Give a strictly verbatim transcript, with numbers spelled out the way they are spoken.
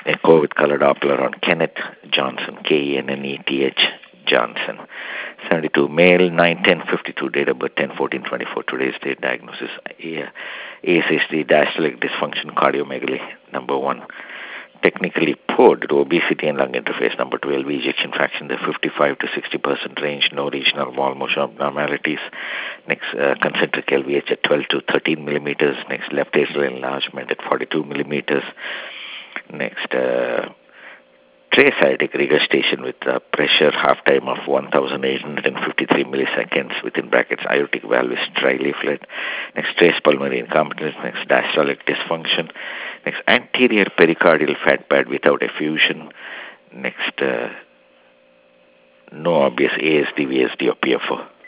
Echo with color Doppler on Kenneth Johnson, K E N N E T H Johnson. seventy-two, male, nine ten fifty-two, date of birth ten fourteen twenty-four. Today's date diagnosis, A S H D, diastolic dysfunction, cardiomegaly, number one. Technically poor due to obesity and lung interface. Number two, L V ejection fraction, the fifty-five to sixty percent range, no regional wall motion abnormalities. Next, uh, concentric L V H at twelve to thirteen millimeters. Next, left atrial enlargement at forty-two millimeters. Next, uh, trace aortic regurgitation with uh, pressure half time of one thousand eight hundred fifty-three milliseconds, within brackets aortic valve is trileaflet. Next, trace pulmonary incompetence. Next, diastolic dysfunction. Next, anterior pericardial fat pad without effusion. Next, uh, no obvious A S D, V S D or P F O.